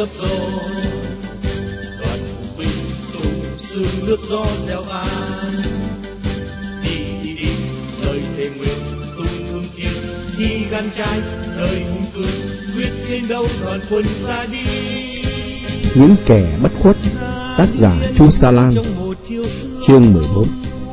lấp gió, đoàn binh tung sương nước gió reo vang. Đi đời thề nguyện tung hương thiên, đi gan trai đời hùng cường, quyết chiến đấu đoàn quân ra đi. Những kẻ bất khuất, tác giả Chu Sa Lan. Chương 14.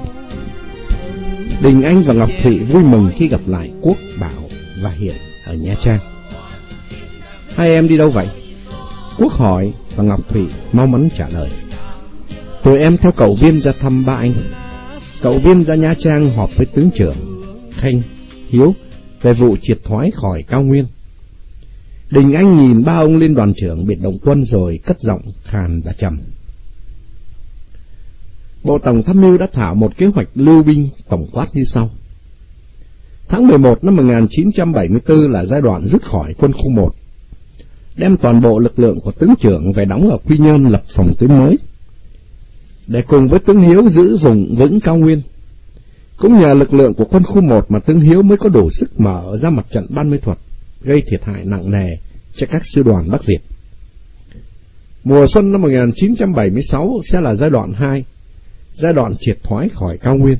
Đình Anh và Ngọc Thụy vui mừng khi gặp lại Quốc, Bảo và Hiện ở Nha Trang. Hai em đi đâu vậy? Quốc hỏi và Ngọc Thụy mau mắn trả lời. Tụi em theo cậu Viên ra thăm ba anh. Cậu Viên ra Nha Trang họp với tướng trưởng Khanh, Hiếu về vụ triệt thoái khỏi cao nguyên. Đình Anh nhìn ba ông lên đoàn trưởng biệt động quân rồi cất giọng khàn và trầm. Bộ Tổng tham mưu đã thảo một kế hoạch lưu binh tổng quát như sau. Tháng 11 năm 1974 là giai đoạn rút khỏi quân khu 1, đem toàn bộ lực lượng của tướng trưởng về đóng ở Quy Nhơn lập phòng tuyến mới, để cùng với tướng Hiếu giữ vùng vững cao nguyên. Cũng nhờ lực lượng của quân khu 1 mà tướng Hiếu mới có đủ sức mở ra mặt trận Ban Mê Thuật, gây thiệt hại nặng nề cho các sư đoàn Bắc Việt. Mùa xuân năm 1976 sẽ là giai đoạn 2, giai đoạn triệt thoái khỏi cao nguyên.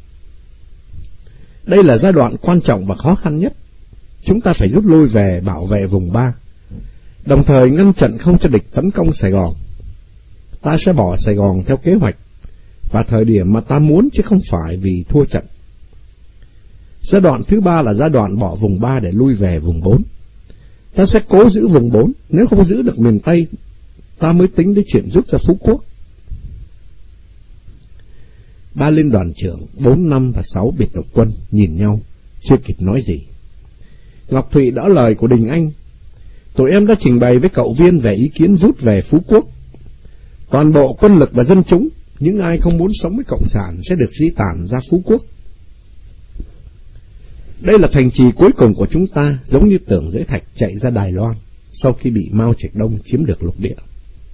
Đây là giai đoạn quan trọng và khó khăn nhất. Chúng ta phải rút lui về bảo vệ vùng 3, đồng thời ngăn chặn không cho địch tấn công Sài Gòn. Ta sẽ bỏ Sài Gòn theo kế hoạch và thời điểm mà ta muốn, chứ không phải vì thua trận. Giai đoạn thứ 3 là giai đoạn bỏ vùng 3 để lui về vùng 4. Ta sẽ cố giữ vùng 4, nếu không giữ được miền Tây, ta mới tính đến chuyện rút ra Phú Quốc. Ba liên đoàn trưởng 4, 5 và 6 biệt động quân nhìn nhau, chưa kịp nói gì. Ngọc Thụy đỡ lời của Đình Anh. Tụi em đã trình bày với cậu Viên về ý kiến rút về Phú Quốc. Toàn bộ quân lực và dân chúng, những ai không muốn sống với Cộng sản sẽ được di tản ra Phú Quốc. Đây là thành trì cuối cùng của chúng ta, giống như Tưởng Giới Thạch chạy ra Đài Loan sau khi bị Mao Trạch Đông chiếm được lục địa.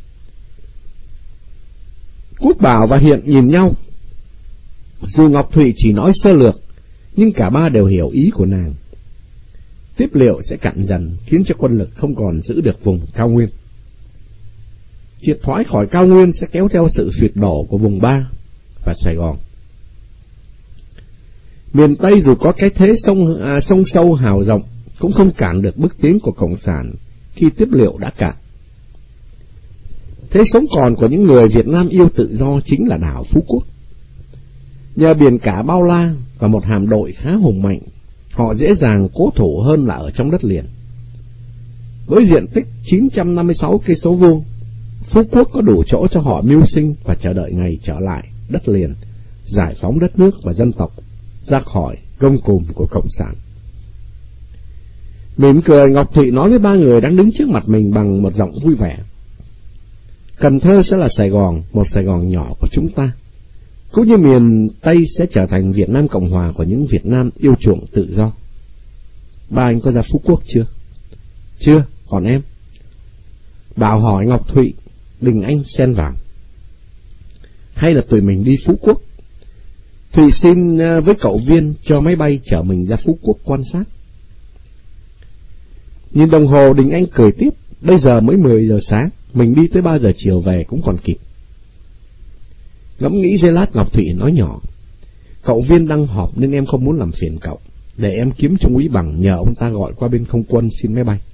Quốc, Bảo và Hiện nhìn nhau. Dù Ngọc Thụy chỉ nói sơ lược, nhưng cả ba đều hiểu ý của nàng. Tiếp liệu sẽ cạn dần, khiến cho quân lực không còn giữ được vùng cao nguyên. Triệt thoái khỏi cao nguyên sẽ kéo theo sự sụp đổ của vùng 3 và Sài Gòn. Miền Tây dù có cái thế sông sâu hào rộng, cũng không cản được bước tiến của Cộng sản khi tiếp liệu đã cạn. Thế sống còn của những người Việt Nam yêu tự do chính là đảo Phú Quốc. Nhờ biển cả bao la và một hạm đội khá hùng mạnh, họ dễ dàng cố thủ hơn là ở trong đất liền. Với diện tích 956 cây số vuông, Phú Quốc có đủ chỗ cho họ mưu sinh và chờ đợi ngày trở lại đất liền, giải phóng đất nước và dân tộc ra khỏi gông cùm của Cộng sản. Mỉm cười, Ngọc Thụy nói với ba người đang đứng trước mặt mình bằng một giọng vui vẻ. Cần Thơ sẽ là Sài Gòn, một Sài Gòn nhỏ của chúng ta. Cũng như miền Tây sẽ trở thành Việt Nam Cộng Hòa của những Việt Nam yêu chuộng tự do. Ba anh có ra Phú Quốc chưa? Chưa, còn em? Bảo hỏi Ngọc Thụy. Đình Anh xen vào. Hay là tụi mình đi Phú Quốc? Thụy xin với cậu Viên cho máy bay chở mình ra Phú Quốc quan sát. Nhìn đồng hồ, Đình Anh cười tiếp. Bây giờ mới 10 giờ sáng, mình đi tới 3 giờ chiều về cũng còn kịp. Ngẫm nghĩ giây lát, Ngọc Thụy nói nhỏ. Cậu Viên đang họp nên em không muốn làm phiền cậu. Để em kiếm Trung úy Bằng, nhờ ông ta gọi qua bên không quân xin máy bay.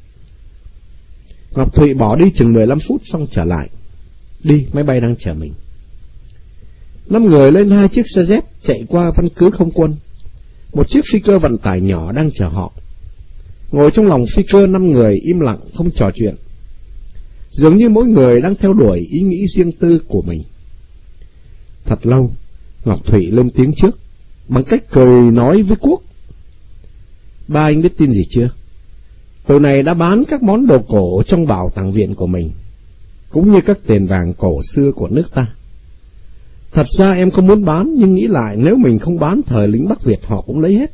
Ngọc Thụy bỏ đi chừng 15 phút xong trở lại. Đi, máy bay đang chờ mình. 5 người lên 2 chiếc xe dép chạy qua căn cứ không quân. Một chiếc phi cơ vận tải nhỏ đang chờ họ. Ngồi trong lòng phi cơ 5 người im lặng không trò chuyện, dường như mỗi người đang theo đuổi ý nghĩ riêng tư của mình. Thật lâu, Ngọc Thụy lên tiếng trước, bằng cách cười nói với Quốc. Ba anh biết tin gì chưa? Tụi này đã bán các món đồ cổ trong bảo tàng viện của mình, cũng như các tiền vàng cổ xưa của nước ta. Thật ra em không muốn bán, nhưng nghĩ lại nếu mình không bán, thời lính Bắc Việt họ cũng lấy hết.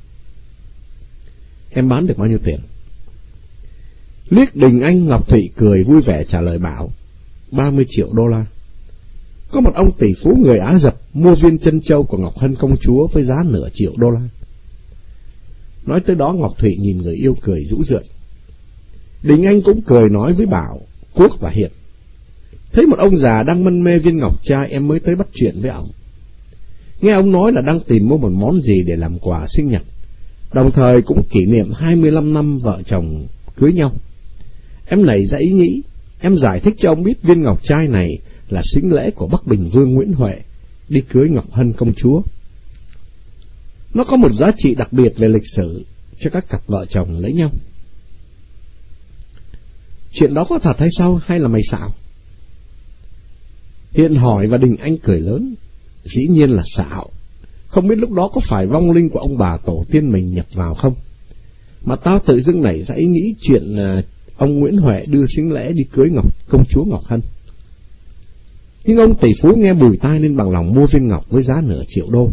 Em bán được bao nhiêu tiền? Liếc Đình Anh, Ngọc Thụy cười vui vẻ trả lời Bảo. 30 triệu đô la. Có một ông tỷ phú người Á Dập mua viên chân châu của Ngọc Hân công chúa với giá nửa triệu đô la. Nói tới đó, Ngọc Thụy nhìn người yêu cười rũ rượi. Đình Anh cũng cười nói với Bảo, Quốc và Hiệp. Thấy một ông già đang mân mê viên ngọc trai, em mới tới bắt chuyện với ông. Nghe ông nói là đang tìm mua một món gì để làm quà sinh nhật, đồng thời cũng kỷ niệm 25 năm vợ chồng cưới nhau. Em nảy ra ý nghĩ, em giải thích cho ông biết viên ngọc trai này là sính lễ của Bắc Bình Vương Nguyễn Huệ đi cưới Ngọc Hân công chúa. Nó có một giá trị đặc biệt về lịch sử cho các cặp vợ chồng lấy nhau. Chuyện đó có thật hay sao, hay là mày xạo? Hiện hỏi và Đình Anh cười lớn. Dĩ nhiên là xạo. Không biết lúc đó có phải vong linh của ông bà tổ tiên mình nhập vào không, mà tao tự dưng nảy ra ý nghĩ chuyện ông Nguyễn Huệ đưa sính lễ đi cưới công chúa Ngọc Hân. Nhưng ông tỷ phú nghe bùi tai nên bằng lòng mua viên ngọc với giá nửa triệu đô.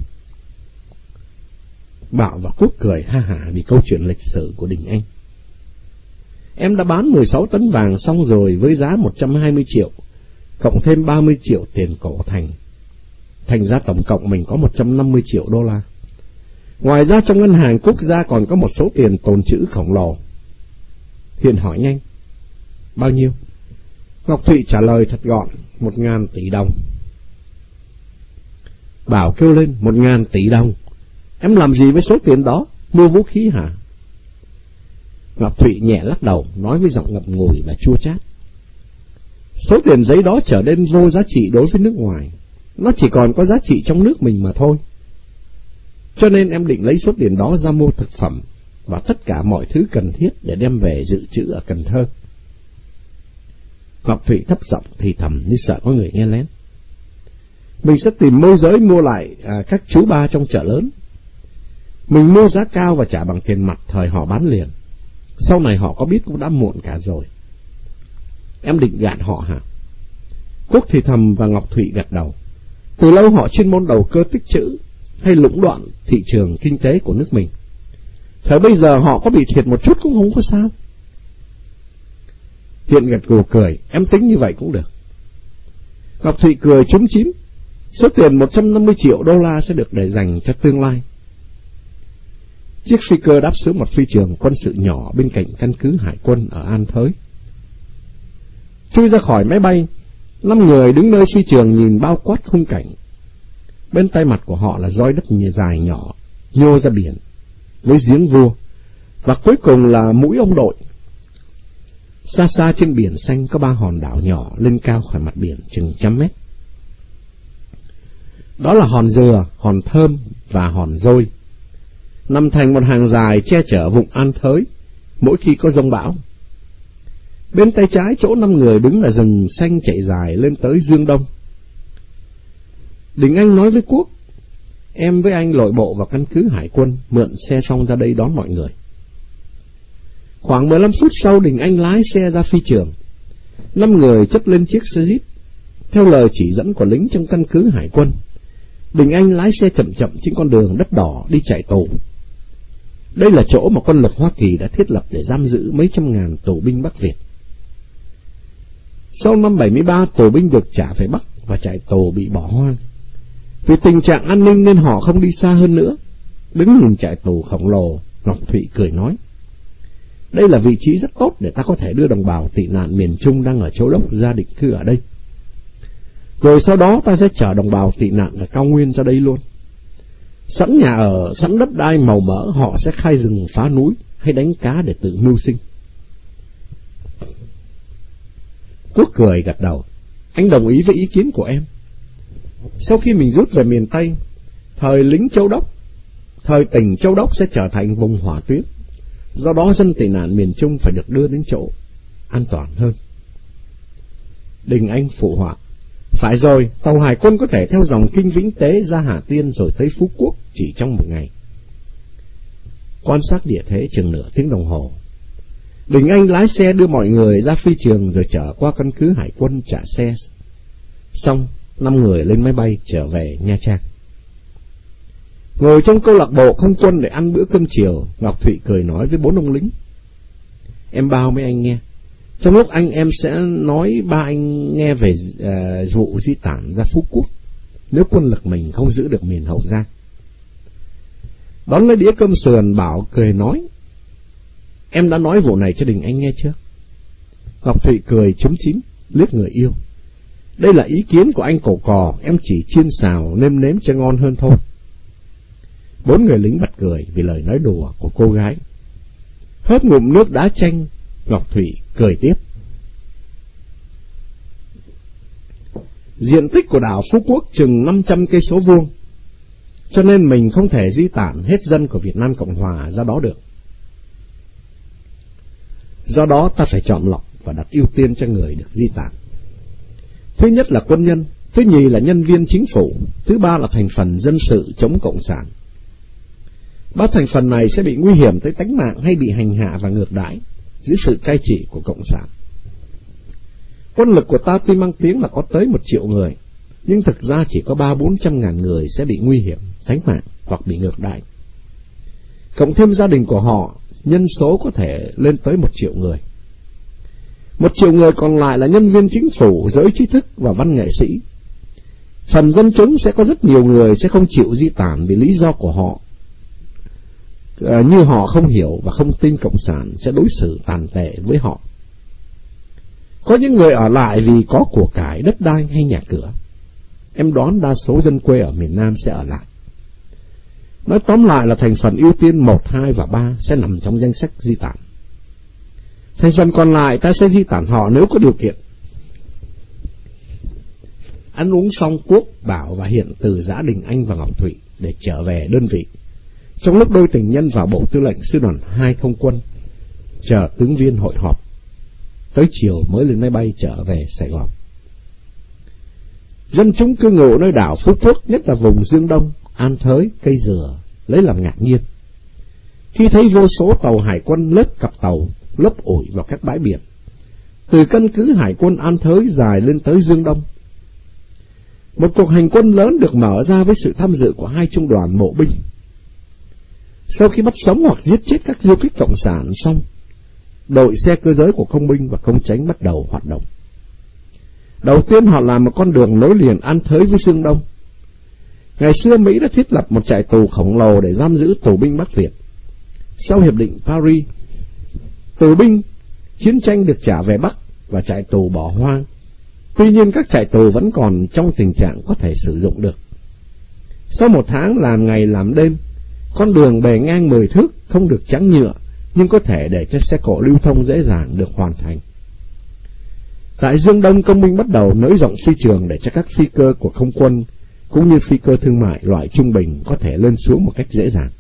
Bảo và Quốc cười ha hả vì câu chuyện lịch sử của Đình Anh. Em đã bán 16 tấn vàng xong rồi với giá 120 triệu, cộng thêm 30 triệu tiền cổ thành ra tổng cộng mình có 150 triệu đô la. Ngoài ra trong ngân hàng quốc gia còn có một số tiền tồn trữ khổng lồ. Hiền hỏi nhanh, bao nhiêu? Ngọc Thụy trả lời thật gọn, 1.000 tỷ đồng. Bảo kêu lên, 1.000 tỷ đồng? Em làm gì với số tiền đó? Mua vũ khí hả? Ngọc Thụy nhẹ lắc đầu, nói với giọng ngậm ngùi và chua chát. Số tiền giấy đó trở nên vô giá trị đối với nước ngoài. Nó chỉ còn có giá trị trong nước mình mà thôi. Cho nên em định lấy số tiền đó ra mua thực phẩm và tất cả mọi thứ cần thiết để đem về dự trữ ở Cần Thơ. Ngọc Thụy thấp giọng thì thầm như sợ có người nghe lén. Mình sẽ tìm môi giới mua lại các chú ba trong chợ lớn. Mình mua giá cao và trả bằng tiền mặt, thời họ bán liền. Sau này họ có biết cũng đã muộn cả rồi. Em định gạt họ hả? Quốc thì thầm và Ngọc Thụy gật đầu. Từ lâu họ chuyên môn đầu cơ tích trữ hay lũng đoạn thị trường kinh tế của nước mình. Thời bây giờ họ có bị thiệt một chút cũng không có sao. Hiện gật gù cười, em tính như vậy cũng được. Ngọc Thụy cười chúm chím. Số tiền 150 triệu đô la sẽ được để dành cho tương lai. Chiếc phi cơ đáp xuống một phi trường quân sự nhỏ bên cạnh căn cứ hải quân ở An Thới. Chui ra khỏi máy bay, 5 người đứng nơi phi trường nhìn bao quát khung cảnh. Bên tay mặt của họ là roi đất dài nhỏ nhô ra biển với giếng vua, và cuối cùng là mũi ông đội. Xa xa trên biển xanh có 3 hòn đảo nhỏ lên cao khỏi mặt biển chừng 100 mét. Đó là hòn Dừa, hòn Thơm và hòn Dôi, nằm thành một hàng dài che chở vùng An Thới mỗi khi có giông bão. Bên tay trái chỗ 5 người đứng là rừng xanh chạy dài lên tới Dương Đông. Đình Anh nói với Quốc, em với anh lội bộ vào căn cứ hải quân, mượn xe xong ra đây đón mọi người. Khoảng 15 phút sau, Đình Anh lái xe ra phi trường. 5 người chất lên chiếc xe Jeep. Theo lời chỉ dẫn của lính trong căn cứ hải quân, Đình Anh lái xe chậm chậm trên con đường đất đỏ đi chạy tù. Đây là chỗ mà quân lực Hoa Kỳ đã thiết lập để giam giữ mấy trăm ngàn tù binh Bắc Việt. Sau năm 73, tù binh được trả về Bắc và trại tù bị bỏ hoang. Vì tình trạng an ninh nên họ không đi xa hơn nữa. Đứng nhìn trại tù khổng lồ, Ngọc Thụy cười nói, đây là vị trí rất tốt để ta có thể đưa đồng bào tị nạn miền Trung đang ở Châu Đốc ra định cư ở đây. Rồi sau đó ta sẽ chở đồng bào tị nạn ở cao nguyên ra đây luôn. Sẵn nhà ở, sẵn đất đai màu mỡ, họ sẽ khai rừng phá núi hay đánh cá để tự mưu sinh. Quốc cười gật đầu, anh đồng ý với ý kiến của em. Sau khi mình rút về miền Tây, thời lính Châu Đốc, thời tỉnh Châu Đốc sẽ trở thành vùng hỏa tuyến. Do đó dân tị nạn miền Trung phải được đưa đến chỗ an toàn hơn. Đình Anh phụ họa, phải rồi, tàu hải quân có thể theo dòng Kinh Vĩnh Tế ra Hà Tiên rồi tới Phú Quốc chỉ trong một ngày. Quan sát địa thế chừng nửa tiếng đồng hồ, Đình Anh lái xe đưa mọi người ra phi trường rồi chở qua căn cứ hải quân trả xe. Xong, 5 người lên máy bay trở về Nha Trang. Ngồi trong câu lạc bộ không quân để ăn bữa cơm chiều, Ngọc Thụy cười nói với 4 ông lính, em bao mấy anh nghe, trong lúc em sẽ nói ba anh nghe về vụ di tản ra Phú Quốc nếu quân lực mình không giữ được miền Hậu Giang. Đón lấy đĩa cơm sườn, Bảo cười nói, em đã nói vụ này cho Đình Anh nghe chưa? Ngọc Thụy cười chúm chím, liếc người yêu. Đây là ý kiến của anh cổ cò, em chỉ chiên xào nêm nếm cho ngon hơn thôi. 4 người lính bật cười vì lời nói đùa của cô gái. Hớp ngụm nước đá chanh, Ngọc Thụy cười tiếp. Diện tích của đảo Phú Quốc chừng 500 cây số vuông, cho nên mình không thể di tản hết dân của Việt Nam Cộng Hòa ra đó được. Do đó ta phải chọn lọc và đặt ưu tiên cho người được di tản. Thứ nhất là quân nhân, thứ nhì là nhân viên chính phủ, thứ ba là thành phần dân sự chống cộng sản. 3 thành phần này sẽ bị nguy hiểm tới tánh mạng hay bị hành hạ và ngược đãi dưới sự cai trị của cộng sản. Quân lực của ta tuy mang tiếng là có tới 1 triệu người, nhưng thực ra chỉ có 300-400 ngàn người sẽ bị nguy hiểm tánh mạng hoặc bị ngược đãi. Cộng thêm gia đình của họ, nhân số có thể lên tới 1 triệu người. 1 triệu người còn lại là nhân viên chính phủ, giới trí thức và văn nghệ sĩ. Phần dân chúng sẽ có rất nhiều người sẽ không chịu di tản vì lý do của họ, như họ không hiểu và không tin cộng sản sẽ đối xử tàn tệ với họ. Có những người ở lại vì có của cải, đất đai hay nhà cửa. Em đoán đa số dân quê ở miền Nam sẽ ở lại. Nói tóm lại là thành phần ưu tiên 1, 2 và 3 sẽ nằm trong danh sách di tản. Thành phần còn lại ta sẽ di tản họ nếu có điều kiện. Ăn uống xong, Quốc, Bảo và Hiện từ Giã Đình Anh và Ngọc Thụy để trở về đơn vị. Trong lúc đôi tình nhân vào Bộ Tư lệnh Sư đoàn 2 không quân chờ tướng viên hội họp, tới chiều mới lên máy bay trở về Sài Gòn. Dân chúng cư ngụ nơi đảo Phú Quốc, nhất là vùng Dương Đông, An Thới, Cây Dừa, lấy làm ngạc nhiên khi thấy vô số tàu hải quân lớp cặp tàu lấp ủi vào các bãi biển, từ căn cứ hải quân An Thới dài lên tới Dương Đông. Một cuộc hành quân lớn được mở ra với sự tham dự của 2 trung đoàn mộ binh. Sau khi bắt sống hoặc giết chết các du kích cộng sản xong, đội xe cơ giới của công binh và công chánh bắt đầu hoạt động. Đầu tiên họ làm một con đường nối liền An Thới với Dương Đông. Ngày xưa Mỹ đã thiết lập một trại tù khổng lồ để giam giữ tù binh Bắc Việt. Sau hiệp định Paris, tù binh chiến tranh được trả về Bắc và trại tù bỏ hoang. Tuy nhiên các trại tù vẫn còn trong tình trạng có thể sử dụng được. Sau 1 tháng làm ngày làm đêm, con đường bề ngang 10 thước không được trắng nhựa nhưng có thể để cho xe cộ lưu thông dễ dàng được hoàn thành. Tại Dương Đông, công binh bắt đầu nới rộng phi trường để cho các phi cơ của không quân cũng như phi cơ thương mại loại trung bình có thể lên xuống một cách dễ dàng.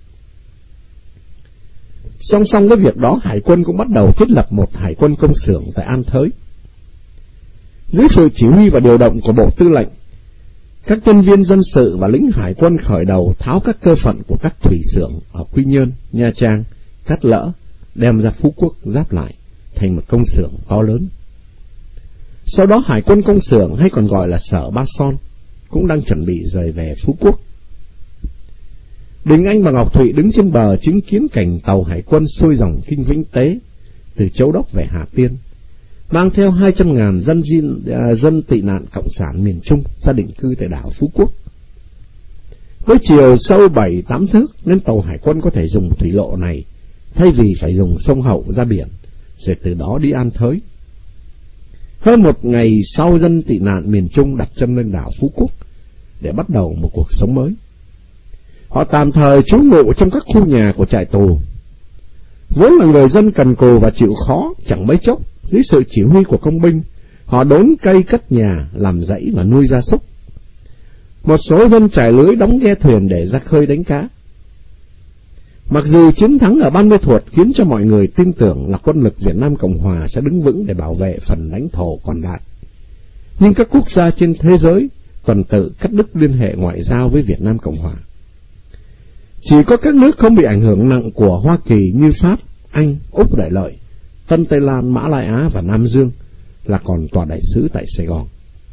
Song song với việc đó, hải quân cũng bắt đầu thiết lập một hải quân công xưởng tại An Thới. Dưới sự chỉ huy và điều động của Bộ Tư lệnh, các nhân viên dân sự và lính hải quân khởi đầu tháo các cơ phận của các thủy xưởng ở Quy Nhơn, Nha Trang, Cát Lỡ, đem ra Phú Quốc giáp lại thành một công xưởng to lớn. Sau đó hải quân công xưởng, hay còn gọi là sở Ba Son, cũng đang chuẩn bị rời về Phú Quốc. Đình Anh và Ngọc Thụy đứng trên bờ chứng kiến cảnh tàu hải quân xuôi dòng Kinh Vĩnh Tế từ Châu Đốc về Hà Tiên, mang theo 200.000 dân tị nạn cộng sản miền Trung ra định cư tại đảo Phú Quốc. Với chiều sâu 7-8 thước nên tàu hải quân có thể dùng thủy lộ này thay vì phải dùng sông Hậu ra biển, rồi từ đó đi An Thới. Hơn 1 ngày sau, dân tị nạn miền Trung đặt chân lên đảo Phú Quốc để bắt đầu một cuộc sống mới. Họ tạm thời trú ngụ trong các khu nhà của trại tù. Vốn là người dân cần cù và chịu khó, chẳng mấy chốc dưới sự chỉ huy của công binh, họ đốn cây cất nhà, làm rẫy và nuôi gia súc. Một số dân trải lưới đóng ghe thuyền để ra khơi đánh cá. Mặc dù chiến thắng ở Ban Mê Thuột khiến cho mọi người tin tưởng là quân lực Việt Nam Cộng Hòa sẽ đứng vững để bảo vệ phần lãnh thổ còn lại, nhưng các quốc gia trên thế giới tuần tự cắt đứt liên hệ ngoại giao với Việt Nam Cộng Hòa. Chỉ có các nước không bị ảnh hưởng nặng của Hoa Kỳ như Pháp, Anh, Úc Đại Lợi, Tân Tây Lan, Mã Lai Á và Nam Dương là còn tòa đại sứ tại Sài Gòn.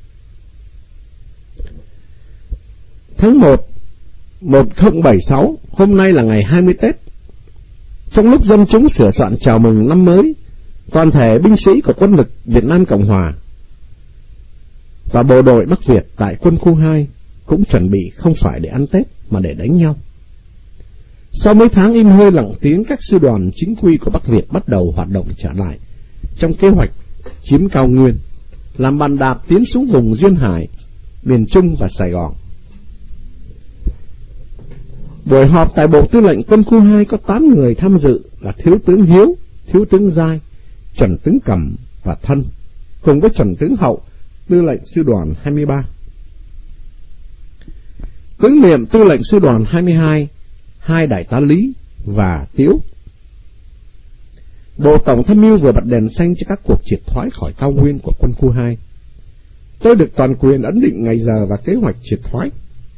Tháng 1 1076, hôm nay là ngày 20 Tết. Trong lúc dân chúng sửa soạn chào mừng năm mới, toàn thể binh sĩ của quân lực Việt Nam Cộng Hòa và bộ đội Bắc Việt tại quân khu 2 cũng chuẩn bị không phải để ăn Tết mà để đánh nhau. Sau mấy tháng im hơi lặng tiếng, các sư đoàn chính quy của Bắc Việt bắt đầu hoạt động trở lại trong kế hoạch chiếm cao nguyên, làm bàn đạp tiến xuống vùng duyên hải, miền Trung và Sài Gòn. Buổi họp tại Bộ Tư lệnh Quân khu 2 có 8 người tham dự là Thiếu tướng Hiếu, Thiếu tướng Giai, Chuẩn tướng Cẩm và Thân, cùng với Chuẩn tướng Hậu, Tư lệnh Sư đoàn 23. Tướng Niệm, Tư lệnh Sư đoàn 22, 2 đại tá Lý và Tiếu. Bộ Tổng tham mưu vừa bật đèn xanh cho các cuộc triệt thoái khỏi cao nguyên của Quân khu 2. Tôi được toàn quyền ấn định ngày giờ và kế hoạch triệt thoái.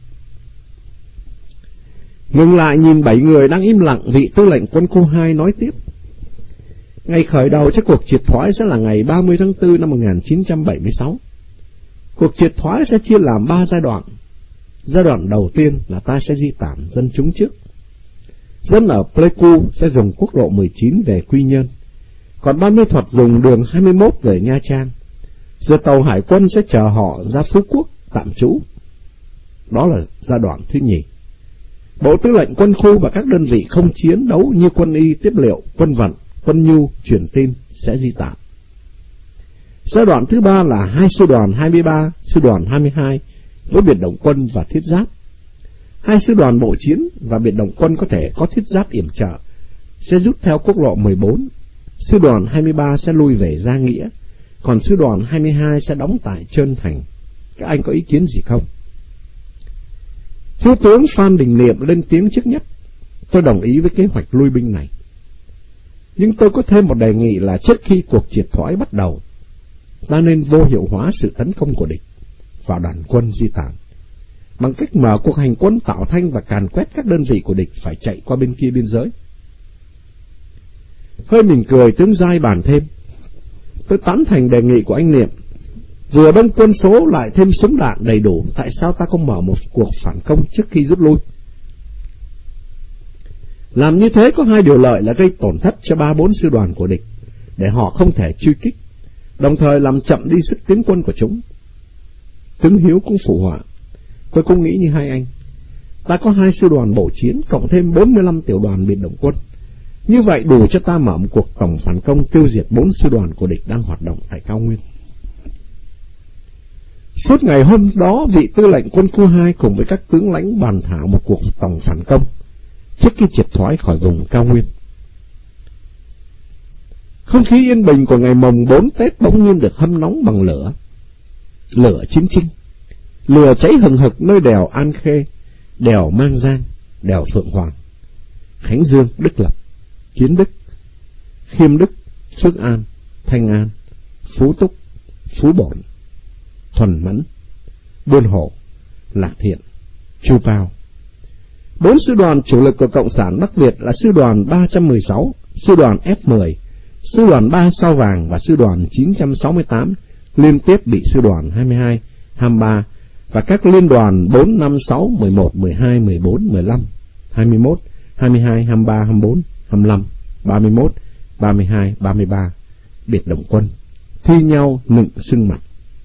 Ngừng lại nhìn 7 người đang im lặng, vị Tư lệnh Quân khu 2 nói tiếp. Ngày khởi đầu cho cuộc triệt thoái sẽ là ngày 30 tháng 4 năm 1976. Cuộc triệt thoái sẽ chia làm 3 giai đoạn. Giai đoạn đầu tiên là ta sẽ di tản dân chúng trước. Dân ở Pleiku sẽ dùng quốc lộ 19 về Quy Nhơn, còn Ban Mê Thuật dùng đường 21 về Nha Trang. Rồi tàu hải quân sẽ chở họ ra Phú Quốc tạm trú. Đó là giai đoạn thứ nhì. Bộ Tư lệnh Quân khu và các đơn vị không chiến đấu như quân y, tiếp liệu, quân vận, quân nhu, truyền tin sẽ di tản. Giai đoạn thứ ba là 2 sư đoàn 23, sư đoàn 22 với biệt động quân và thiết giáp. 2 sư đoàn bộ chiến và biệt động quân có thể có thiết giáp yểm trợ sẽ rút theo quốc lộ 14. Sư đoàn 23 sẽ lui về Gia Nghĩa, còn sư đoàn 22 sẽ đóng tại Trơn Thành. Các anh có ý kiến gì không? Thiếu tướng Phan Đình Niệm lên tiếng trước nhất. Tôi đồng ý với kế hoạch lui binh này. Nhưng tôi có thêm một đề nghị là trước khi cuộc triệt thoái bắt đầu, ta nên vô hiệu hóa sự tấn công của địch vào đoàn quân di tản bằng cách mở cuộc hành quân tạo thanh và càn quét các đơn vị của địch phải chạy qua bên kia biên giới. Hơi mỉm cười, tướng Giai bàn thêm. Tôi tán thành đề nghị của anh Niệm. Vừa đông quân số lại thêm súng đạn đầy đủ, tại sao ta không mở một cuộc phản công trước khi rút lui? Làm như thế có 2 điều lợi là gây tổn thất cho 3-4 sư đoàn của địch để họ không thể truy kích, đồng thời làm chậm đi sức tiến quân của chúng. Tướng Hiếu cũng phụ họa. Tôi cũng nghĩ như hai anh. Ta có 2 sư đoàn bộ chiến cộng thêm 45 tiểu đoàn biệt động quân. Như vậy đủ cho ta mở một cuộc tổng phản công tiêu diệt 4 sư đoàn của địch đang hoạt động tại cao nguyên. Suốt ngày hôm đó, vị Tư lệnh Quân khu 2 cùng với các tướng lãnh bàn thảo một cuộc tổng phản công trước khi triệt thoái khỏi vùng cao nguyên. Không khí yên bình của ngày mồng 4 Tết bỗng nhiên được hâm nóng bằng lửa. Lửa chiến tranh. Lửa cháy hừng hực nơi đèo An Khê, đèo Mang Giang, đèo Phượng Hoàng, Khánh Dương, Đức Lập, Kiến Đức, Khiêm Đức, Phước An, Thanh An, Phú Túc, Phú Bổn, Thuần Mẫn, Buôn Hổ, Lạc Thiện, Chu Pao. 4 sư đoàn chủ lực của Cộng sản Bắc Việt là sư đoàn 316, sư đoàn F10, sư đoàn 3 Sao Vàng và sư đoàn 968 liên tiếp bị sư đoàn 22, 23 và các liên đoàn 4, 5, 6, 11, 12, 14, 15, 21, 22, 23, 24, 25, 31, 32, 33 biệt động quân thi nhau nựng sưng mặt,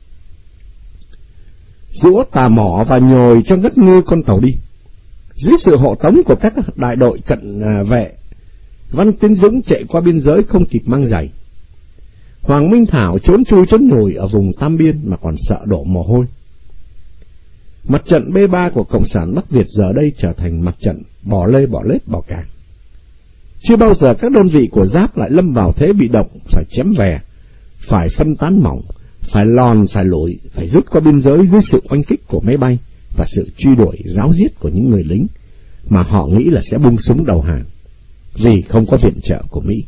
giũa tà mỏ và nhồi trong đất ngư con tàu đi. Dưới sự hộ tống của các đại đội cận vệ, Văn Tiến Dũng chạy qua biên giới không kịp mang giày. Hoàng Minh Thảo trốn chui trốn nhồi ở vùng Tam Biên mà còn sợ đổ mồ hôi. Mặt trận B3 của Cộng sản Bắc Việt giờ đây trở thành mặt trận bỏ lê bỏ lết bỏ càng. Chưa bao giờ các đơn vị của Giáp lại lâm vào thế bị động, phải chém về, phải phân tán mỏng, phải lòn, phải lủi, phải rút qua biên giới dưới sự oanh kích của máy bay và sự truy đuổi ráo riết của những người lính mà họ nghĩ là sẽ bung súng đầu hàng vì không có viện trợ của Mỹ.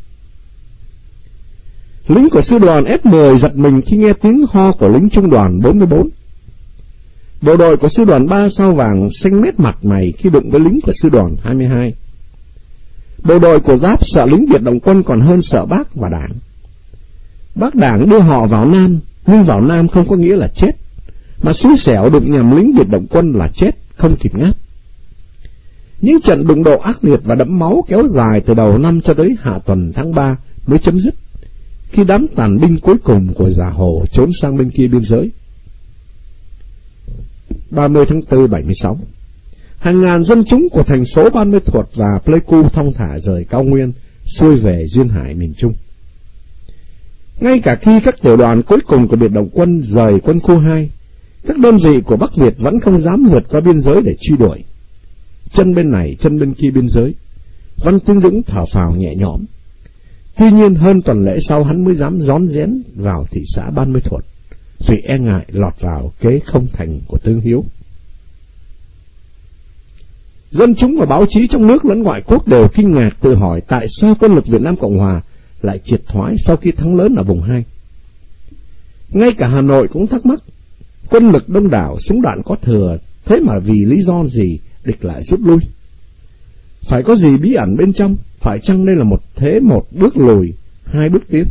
Lính của sư đoàn F10 giật mình khi nghe tiếng ho của lính trung đoàn 44. Bộ đội của sư đoàn 3 Sao Vàng xanh mét mặt mày khi đụng với lính của sư đoàn 22. Bộ đội của Giáp sợ lính biệt động quân còn hơn sợ Bác và Đảng. Bác Đảng đưa họ vào Nam, nhưng vào Nam không có nghĩa là chết, mà xui xẻo đụng nhầm lính biệt động quân là chết, không kịp ngáp. Những trận đụng độ ác liệt và đẫm máu kéo dài từ đầu năm cho tới hạ tuần tháng 3 mới chấm dứt, khi đám tàn binh cuối cùng của Già Hồ trốn sang bên kia biên giới. 30 tháng 4 76, hàng ngàn dân chúng của thành phố Ban Mê Thuột và Pleiku thong thả rời cao nguyên xuôi về duyên hải miền Trung. Ngay cả khi các tiểu đoàn cuối cùng của biệt động quân rời quân khu 2, các đơn vị của Bắc Việt vẫn không dám vượt qua biên giới để truy đuổi. Chân bên này, chân bên kia biên giới, Văn Tiến Dũng thở phào nhẹ nhõm. Tuy nhiên hơn tuần lễ sau hắn mới dám rón rén vào thị xã Ban Mê Thuột, vì e ngại lọt vào kế không thành của Tướng Hiếu. Dân chúng và báo chí trong nước lẫn ngoại quốc đều kinh ngạc tự hỏi tại sao quân lực Việt Nam Cộng Hòa lại triệt thoái sau khi thắng lớn ở vùng 2. Ngay cả Hà Nội cũng thắc mắc, quân lực đông đảo, súng đạn có thừa, thế mà vì lý do gì địch lại rút lui? Phải có gì bí ẩn bên trong? Phải chăng đây là một bước lùi, 2 bước tiến?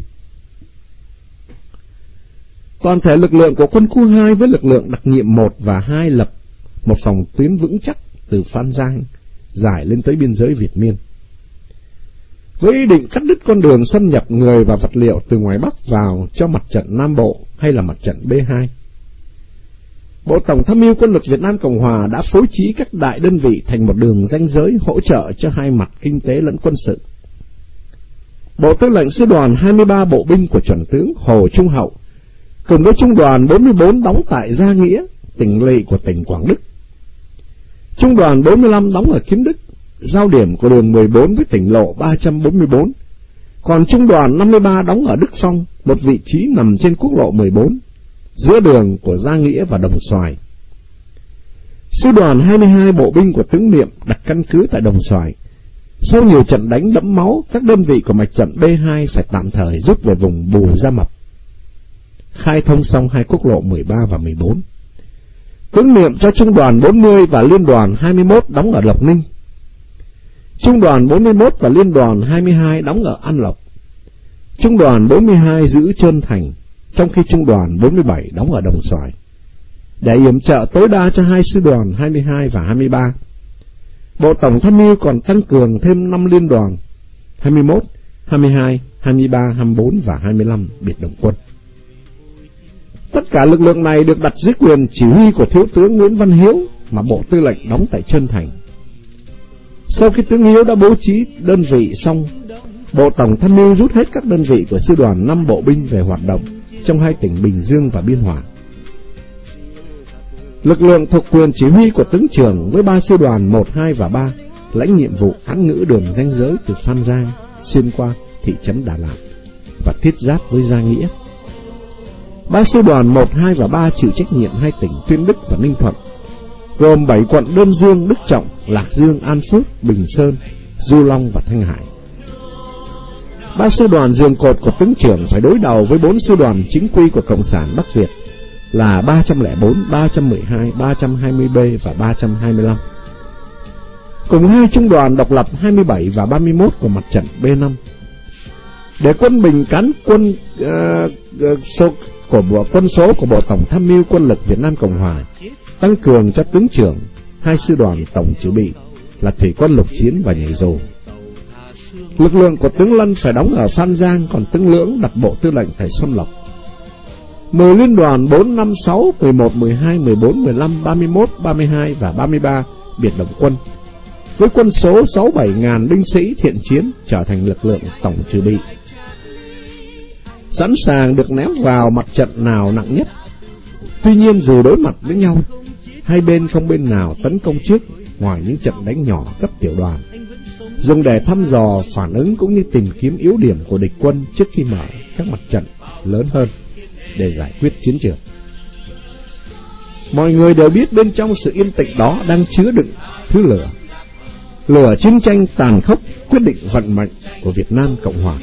Toàn thể lực lượng của quân khu 2 với lực lượng đặc nhiệm 1 và 2 lập một phòng tuyến vững chắc từ Phan Giang dài lên tới biên giới Việt Miên, với ý định cắt đứt con đường xâm nhập người và vật liệu từ ngoài Bắc vào cho mặt trận Nam Bộ hay là mặt trận B2. Bộ Tổng tham mưu quân lực Việt Nam Cộng Hòa đã phối trí các đại đơn vị thành một đường ranh giới hỗ trợ cho hai mặt kinh tế lẫn quân sự. Bộ Tư lệnh Sư đoàn 23 bộ binh của chuẩn tướng Hồ Trung Hậu cùng với Trung đoàn 44 đóng tại Gia Nghĩa, tỉnh lỵ của tỉnh Quảng Đức. Trung đoàn 45 đóng ở Kiến Đức, giao điểm của đường 14 với tỉnh lộ 344. Còn Trung đoàn 53 đóng ở Đức Phong, một vị trí nằm trên quốc lộ 14, giữa đường của Gia Nghĩa và Đồng Xoài. Sư đoàn 22 bộ binh của tướng Niệm đặt căn cứ tại Đồng Xoài. Sau nhiều trận đánh đẫm máu, các đơn vị của mặt trận B2 phải tạm thời rút về vùng Bù Gia Mập. Khai thông xong hai quốc lộ 13 và 14. Tướng Niệm cho Trung đoàn 40 và Liên đoàn 21 đóng ở Lộc Ninh. Trung đoàn 41 và Liên đoàn 22 đóng ở An Lộc. Trung đoàn 42 giữ Trơn Thành, trong khi Trung đoàn 47 đóng ở Đồng Xoài, để yểm trợ tối đa cho hai sư đoàn 22 và 23. Bộ Tổng tham mưu còn tăng cường thêm 5 liên đoàn 21, 22, 23, 24 và 25 biệt động quân. Tất cả lực lượng này được đặt dưới quyền chỉ huy của Thiếu tướng Nguyễn Văn Hiếu, mà Bộ Tư lệnh đóng tại Trơn Thành. Sau khi tướng Hiếu đã bố trí đơn vị xong, Bộ Tổng tham mưu rút hết các đơn vị của sư đoàn 5 bộ binh về hoạt động trong hai tỉnh Bình Dương và Biên Hòa. Lực lượng thuộc quyền chỉ huy của tướng trưởng với 3 sư đoàn 1, 2 và 3 lãnh nhiệm vụ án ngữ đường ranh giới từ Phan Giang xuyên qua thị trấn Đà Lạt và thiết giáp với Gia Nghĩa. 3 sư đoàn 1, 2 và 3 chịu trách nhiệm hai tỉnh Tuyên Đức và Ninh Thuận, gồm 7 quận Đơn Dương, Đức Trọng, Lạc Dương, An Phước, Bình Sơn, Du Long và Thanh Hải. 3 sư đoàn giường cột của tướng trưởng phải đối đầu với 4 sư đoàn chính quy của Cộng sản Bắc Việt là 304, 312, 320B và 325, cùng 2 trung đoàn độc lập 27 và 31 của mặt trận B5. Để quân bình cán quân số của Bộ Tổng tham mưu quân lực Việt Nam Cộng Hòa, tăng cường cho tướng trưởng 2 sư đoàn tổng chỉ bị là thủy quân lục chiến và nhảy dù. Lực lượng của tướng Lân phải đóng ở Phan Giang, còn tướng Lưỡng đặt Bộ Tư lệnh tại Xuân Lộc. 10 liên đoàn 4, 5, 6, 11, 12, 14, 15, 31, 32 và 33 biệt động quân với quân số 6-7 ngàn binh sĩ thiện chiến trở thành lực lượng tổng trừ bị, sẵn sàng được ném vào mặt trận nào nặng nhất. Tuy nhiên dù đối mặt với nhau, hai bên không bên nào tấn công trước ngoài những trận đánh nhỏ cấp tiểu đoàn, dùng để thăm dò phản ứng cũng như tìm kiếm yếu điểm của địch quân trước khi mở các mặt trận lớn hơn để giải quyết chiến trường. Mọi người đều biết bên trong sự yên tĩnh đó đang chứa đựng thứ lửa chiến tranh tàn khốc quyết định vận mệnh của Việt Nam Cộng Hòa.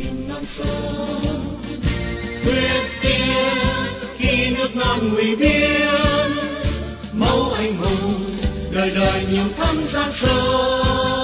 Khi nước non nguy biên, máu anh hùng đời đời nhiều thăm gian sâu.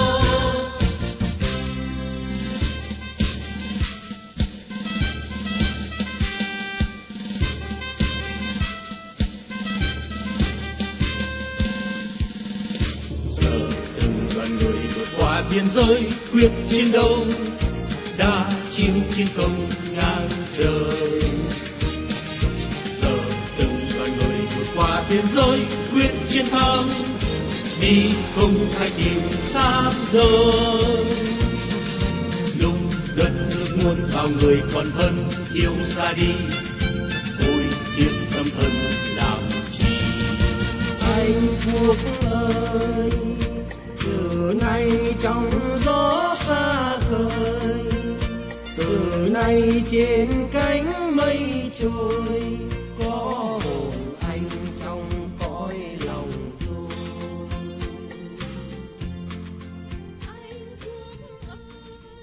Giờ từng đoàn người vượt qua biên giới quyết chiến đấu, đã chiếm chiến công ngang trời. Giờ từng đoàn người vượt qua biên giới quyết chiến thắng, đi không thay tìm xa rời. Lúc đất nước muôn bao người còn thân yêu xa đi, ôi tiếc tâm thân làm chi. Anh Quốc ơi, từ nay trong gió xa khơi, từ nay trên cánh mây trôi có hồn